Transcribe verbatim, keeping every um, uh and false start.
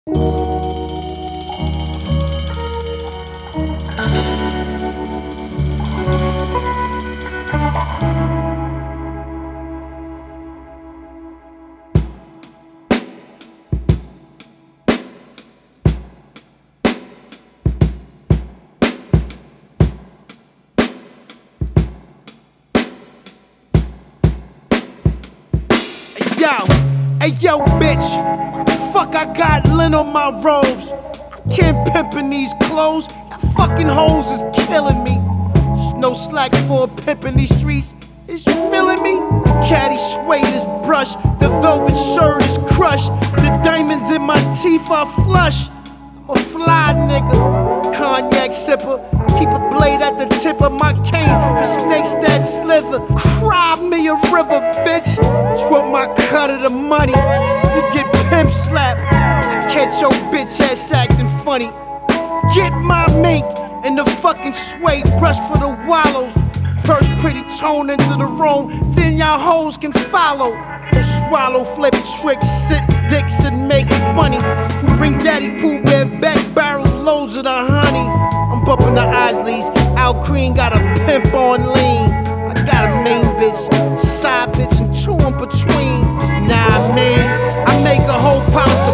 Yo, hey yo, bitch, what the fuck I got lint on my robes? I can't pimp in these clothes, y'all fucking hoes is killing me. There's no slack for a pimp in these streets, is you feeling me? Caddy suede is brushed, the velvet shirt is crushed, the diamonds in my teeth are flushed. I'm a fly nigga, cognac sipper, keep a blade at the tip of my cane for snakes that slither. Cry me a river, bitch. Swap my cut of the money. You get pimp slapped. I catch your bitch ass acting funny. Get my mink and the fucking suede brush for the wallows. First pretty tone into the room, then y'all hoes can follow. The swallow, flip tricks, sit dicks and make money. Bring Daddy Pooh Bear back, barrel loads of the honey. I'm bumping the Isleys, Al Green got a pimp on lean. I got a main bitch, side bitch and two in between. Nah, man, I make a whole pasta